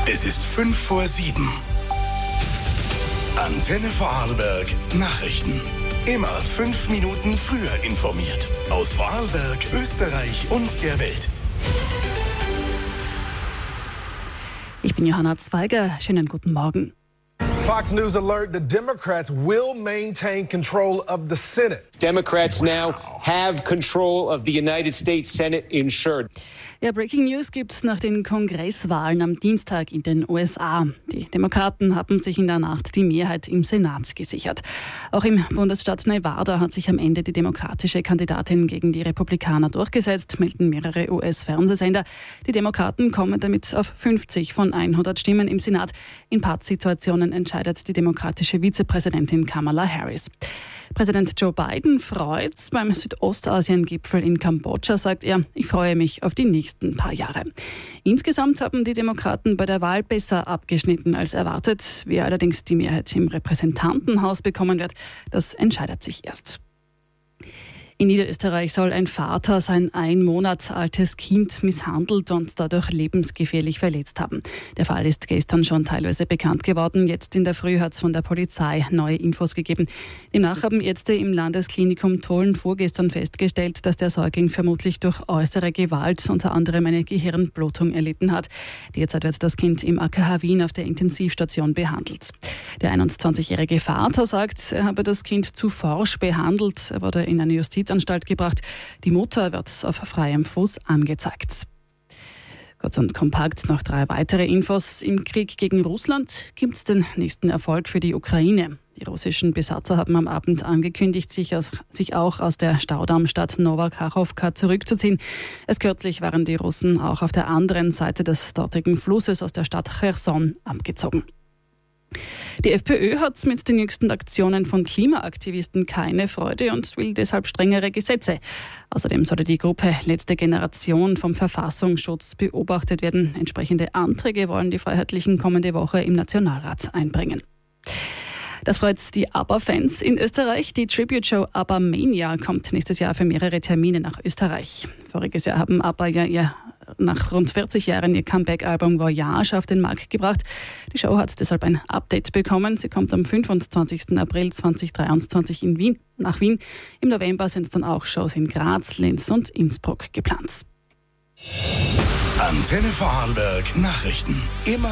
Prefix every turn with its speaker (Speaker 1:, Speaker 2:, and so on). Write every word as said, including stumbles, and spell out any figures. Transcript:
Speaker 1: Es ist fünf vor sieben. Antenne Vorarlberg Nachrichten. Immer fünf Minuten früher informiert. Aus Vorarlberg, Österreich und der Welt.
Speaker 2: Ich bin Johanna Zweiger. Schönen guten Morgen.
Speaker 3: Fox News alert: the Democrats will maintain control of the Senate.
Speaker 4: Democrats now have control of the United States Senate ensured.
Speaker 2: Ja, Breaking News gibt's nach den Kongresswahlen am Dienstag in den U S A. Die Demokraten haben sich in der Nacht die Mehrheit im Senat gesichert. Auch im Bundesstaat Nevada hat sich am Ende die demokratische Kandidatin gegen die Republikaner durchgesetzt, melden mehrere U S-Fernsehsender. Die Demokraten kommen damit auf fünfzig von hundert Stimmen im Senat. In Pattsituationen entscheidet die demokratische Vizepräsidentin Kamala Harris. Präsident Joe Biden freut. Beim Südostasien-Gipfel in Kambodscha sagt er, ich freue mich auf die nächsten paar Jahre. Insgesamt haben die Demokraten bei der Wahl besser abgeschnitten als erwartet. Wer allerdings die Mehrheit im Repräsentantenhaus bekommen wird, das entscheidet sich erst. In Niederösterreich soll ein Vater sein ein Monat altes Kind misshandelt und dadurch lebensgefährlich verletzt haben. Der Fall ist gestern schon teilweise bekannt geworden. Jetzt in der Früh hat es von der Polizei neue Infos gegeben. Demnach haben Ärzte im Landesklinikum Tolln vorgestern festgestellt, dass der Säugling vermutlich durch äußere Gewalt unter anderem eine Gehirnblutung erlitten hat. Derzeit wird das Kind im A K H Wien auf der Intensivstation behandelt. Der einundzwanzigjährige Vater sagt, er habe das Kind zu forsch behandelt. Er wurde in eine Justiz Anstalt gebracht. Die Mutter wird auf freiem Fuß angezeigt. Kurz und kompakt noch drei weitere Infos. Im Krieg gegen Russland gibt es den nächsten Erfolg für die Ukraine. Die russischen Besatzer haben am Abend angekündigt, sich, aus, sich auch aus der Staudammstadt Nowakachowka zurückzuziehen. Erst kürzlich waren die Russen auch auf der anderen Seite des dortigen Flusses aus der Stadt Cherson abgezogen. Die FPÖ hat mit den jüngsten Aktionen von Klimaaktivisten keine Freude und will deshalb strengere Gesetze. Außerdem solle die Gruppe Letzte Generation vom Verfassungsschutz beobachtet werden. Entsprechende Anträge wollen die Freiheitlichen kommende Woche im Nationalrat einbringen. Das freut die ABBA-Fans in Österreich. Die Tribute-Show ABBA Mania kommt nächstes Jahr für mehrere Termine nach Österreich. Voriges Jahr haben ABBA ja ihr nach rund vierzig Jahren ihr Comeback-Album Voyage auf den Markt gebracht. Die Show hat deshalb ein Update bekommen. Sie kommt am fünfundzwanzigsten April zweitausenddreiundzwanzig in Wien, nach Wien. Im November sind dann auch Shows in Graz, Linz und Innsbruck geplant.
Speaker 1: Antenne Vorarlberg Nachrichten. Immer